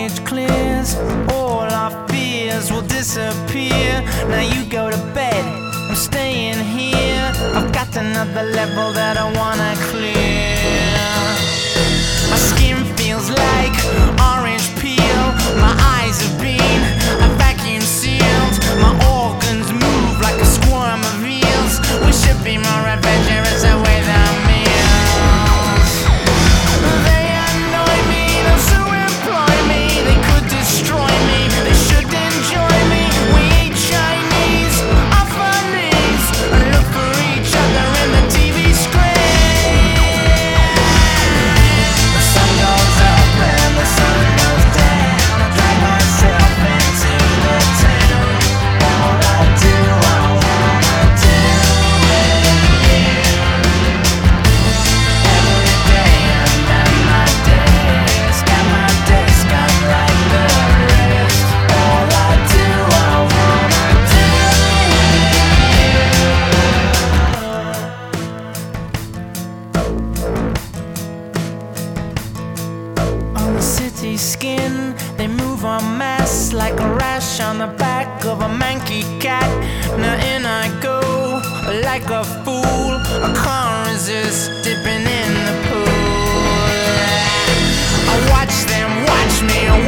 stage clears, all our fears will disappear. Now you go to bed, I'm staying here. I've got another level that I wanna clear. My skin feels like orange peel. My eyes have been vacuum sealed. My organs move like a swarm of eels. We should be more adventurous away than meals. They annoy me, those who employ me. They could destroy me, they should enjoy me. We eat Chinese off our knees and look for each other in the TV screen. The sun goes up and the sun goes down. I drag myself into the town. All I do, I wanna do with you. Every day and then my days, got my days gone like the rest. All I do, I wanna do with you. On the city skin, they move en masse like a rash on the back of a manky cat. Now in I go, like a fool. I can't resist dipping in the pool. I watch them watch me.